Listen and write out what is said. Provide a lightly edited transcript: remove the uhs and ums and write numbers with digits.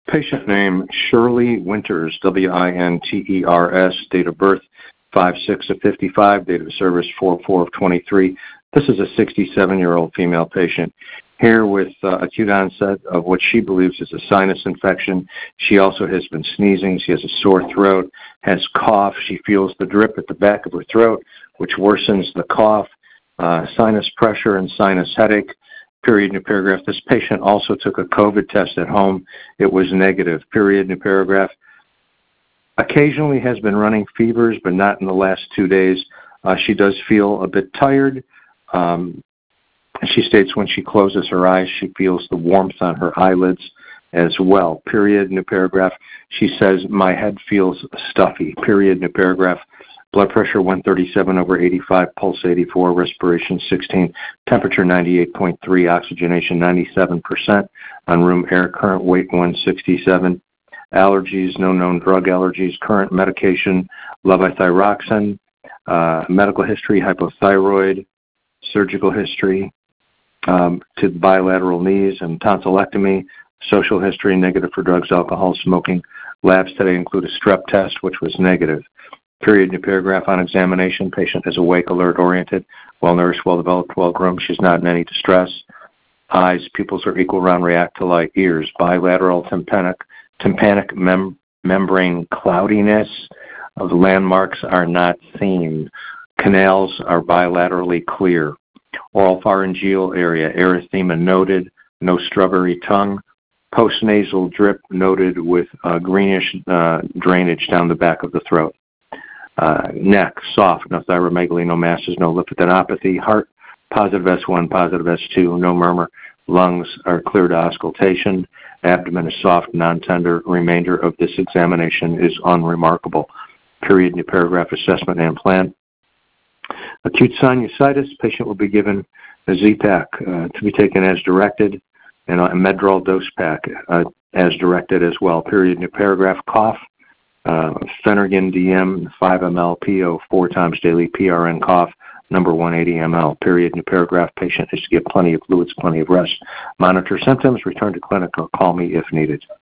Patient name Shirley Winters, Winters, date of birth 5/6 of 55, date of service 4/4 of 23. This is a 67-year-old female patient here with acute onset of what she believes is a sinus infection. She also has been sneezing. She has a sore throat, has cough. She feels the drip at the back of her throat, which worsens the cough, sinus pressure and sinus headache. Period, new paragraph. This patient also took a COVID test at home. It was negative. Period, new paragraph. Occasionally has been running fevers, but not in the last 2 days. She does feel a bit tired. She states when she closes her eyes, she feels the warmth on her eyelids as well. Period, new paragraph. She says, my head feels stuffy. Period, new paragraph. Blood pressure 137/85, pulse 84, respiration 16, temperature 98.3, oxygenation 97%, on room air, current weight 167. Allergies, no known drug allergies, current medication, levothyroxine, medical history, hypothyroid, surgical history to bilateral knees and tonsillectomy, social history, negative for drugs, alcohol, smoking. Labs today include a strep test, which was negative. Period, new paragraph. On examination, patient is awake, alert, oriented, well-nourished, well-developed, well-groomed. She's not in any distress. Eyes, pupils are equal, round, react to light. Ears, bilateral, tympanic membrane cloudiness of landmarks are not seen. Canals are bilaterally clear. Oral pharyngeal area, erythema noted, no strawberry tongue. Postnasal drip noted with greenish drainage down the back of the throat. Neck, soft, no thyromegaly, no masses, no lymphadenopathy. Heart, positive S1, positive S2, no murmur. Lungs are clear to auscultation. Abdomen is soft, non-tender. Remainder of this examination is unremarkable. Period, new paragraph, assessment and plan. Acute sinusitis, patient will be given a Z-Pack to be taken as directed, and a Medrol dose pack as directed as well. Period, new paragraph. Cough, Phenergan DM 5 ml PO 4 times daily, PRN cough, number 180 ml. Period, new paragraph. Patient is to get plenty of fluids, plenty of rest. Monitor symptoms, return to clinic, or call me if needed.